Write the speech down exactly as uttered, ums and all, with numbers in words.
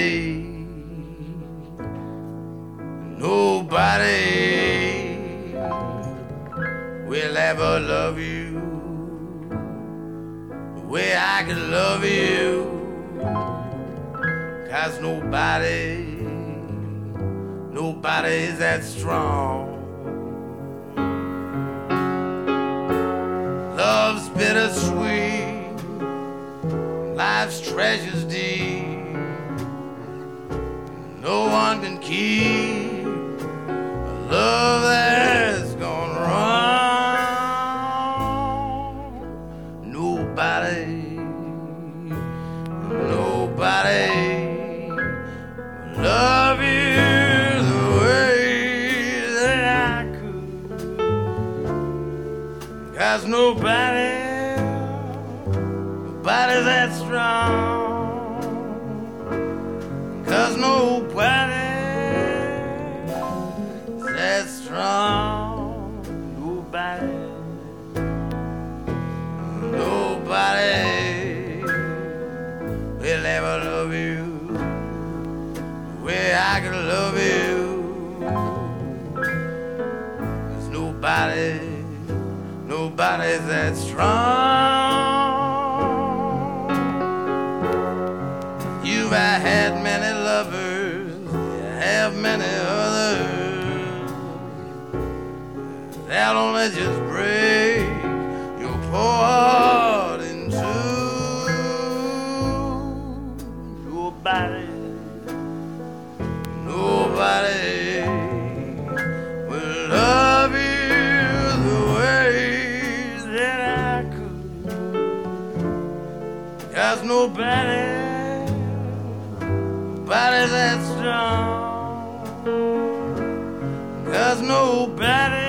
nobody, nobody will ever love you the way I can love you. 'Cause nobody, nobody's that strong. Love's bittersweet, life's treasures deep. No one can keep a love that's gone wrong. Nobody, nobody will love you the way that I could. 'Cause nobody, nobody's that strong. 'Cause nobody's that strong. Nobody, nobody will ever love you the way I can love you. 'Cause nobody, nobody's that strong. You've had many lovers, you have many others. They'll only just break your poor heart in two. Nobody, nobody will love you the way that I could. 'Cause nobody, nobody's that strong. 'Cause nobody